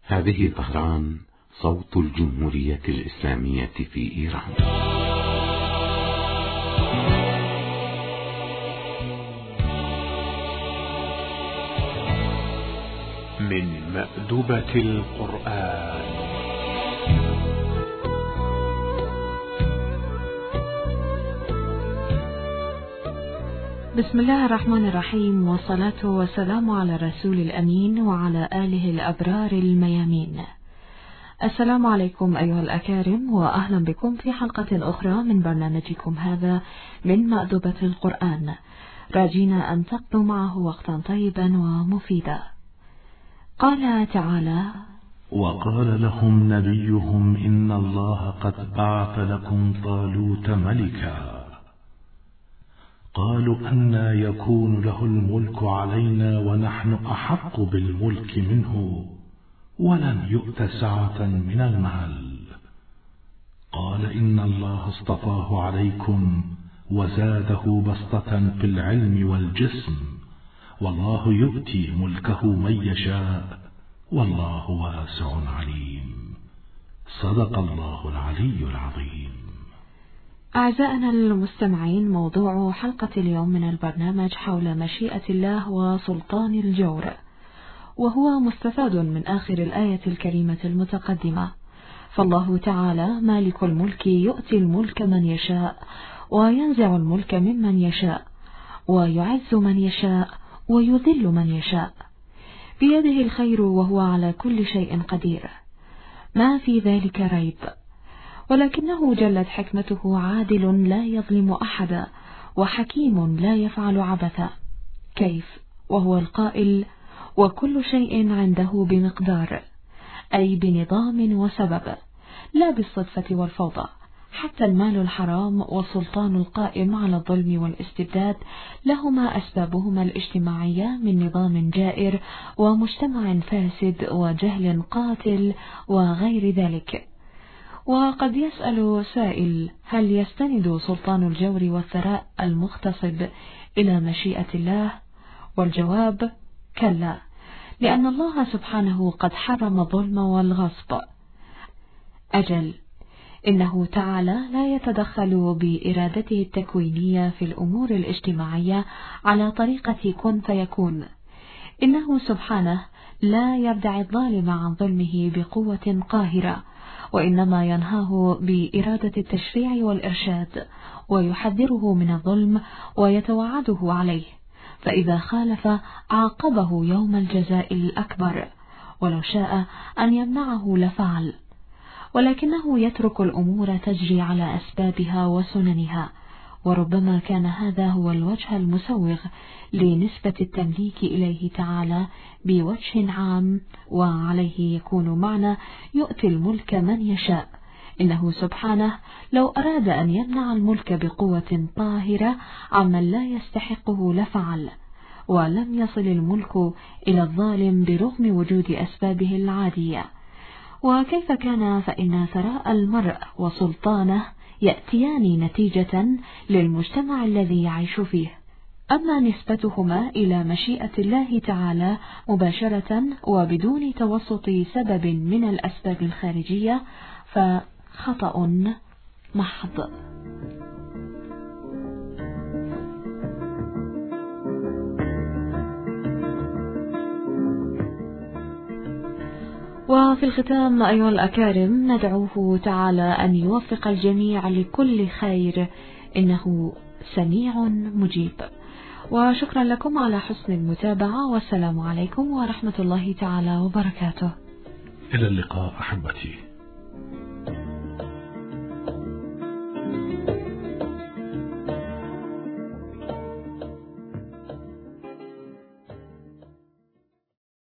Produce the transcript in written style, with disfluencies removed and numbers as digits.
هذه طهران، صوت الجمهورية الإسلامية في إيران. من مأدبة القرآن. بسم الله الرحمن الرحيم، والصلاة والسلام على الرسول الأمين وعلى آله الأبرار الميامين. السلام عليكم أيها الأكارم، وأهلا بكم في حلقة أخرى من برنامجكم هذا من مأدبة القرآن، راجينا أن تقضوا معه وقتا طيبا ومفيدا. قال تعالى: وقال لهم نبيهم إن الله قد بعث لكم طالوت ملكا. قالوا أنى يكون له الملك علينا ونحن أحق بالملك منه ولم يؤت سعة من المال. قال إن الله اصطفاه عليكم وزاده بسطة في العلم والجسم، والله يؤتي ملكه من يشاء والله واسع عليم. صدق الله العلي العظيم. أعزائنا المستمعين، موضوع حلقة اليوم من البرنامج حول مشيئة الله وسلطان الجور، وهو مستفاد من آخر الآية الكريمة المتقدمة. فالله تعالى مالك الملك يؤتي الملك من يشاء وينزع الملك ممن يشاء ويعز من يشاء ويذل من يشاء، بيده الخير وهو على كل شيء قدير، ما في ذلك ريب. ولكنه جلت حكمته عادل لا يظلم أحدا، وحكيم لا يفعل عبثا. كيف وهو القائل: وكل شيء عنده بمقدار، أي بنظام وسبب، لا بالصدفة والفوضى. حتى المال الحرام والسلطان القائم على الظلم والاستبداد لهما أسبابهما الاجتماعية من نظام جائر ومجتمع فاسد وجهل قاتل وغير ذلك. وقد يسأل سائل: هل يستند سلطان الجور والثراء المغتصب إلى مشيئة الله؟ والجواب: كلا، لأن الله سبحانه قد حرم الظلم والغصب. أجل، إنه تعالى لا يتدخل بإرادته التكوينية في الأمور الاجتماعية على طريقة كن فيكون. إنه سبحانه لا يردع الظالم عن ظلمه بقوة قاهرة، وإنما ينهاه بإرادة التشريع والإرشاد، ويحذره من الظلم ويتوعده عليه، فإذا خالف عاقبه يوم الجزاء الأكبر، ولو شاء أن يمنعه لفعل. ولكنه يترك الأمور تجري على أسبابها وسننها، وربما كان هذا هو الوجه المسوغ لنسبة التمليك إليه تعالى بوجه عام، وعليه يكون معنى يؤتي الملك من يشاء. إنه سبحانه لو أراد أن يمنع الملك بقوة طاهرة عمن لا يستحقه لفعل، ولم يصل الملك إلى الظالم برغم وجود أسبابه العادية. وكيف كان فإن ثراء المرء وسلطانه يأتيان نتيجة للمجتمع الذي يعيش فيه. أما نسبتهما إلى مشيئة الله تعالى مباشرة وبدون توسط سبب من الأسباب الخارجية فخطأ محض. وفي الختام أيها الأكارم، ندعوه تعالى أن يوفق الجميع لكل خير، إنه سميع مجيب. وشكرا لكم على حسن المتابعة، والسلام عليكم ورحمة الله تعالى وبركاته. إلى اللقاء أحبتي.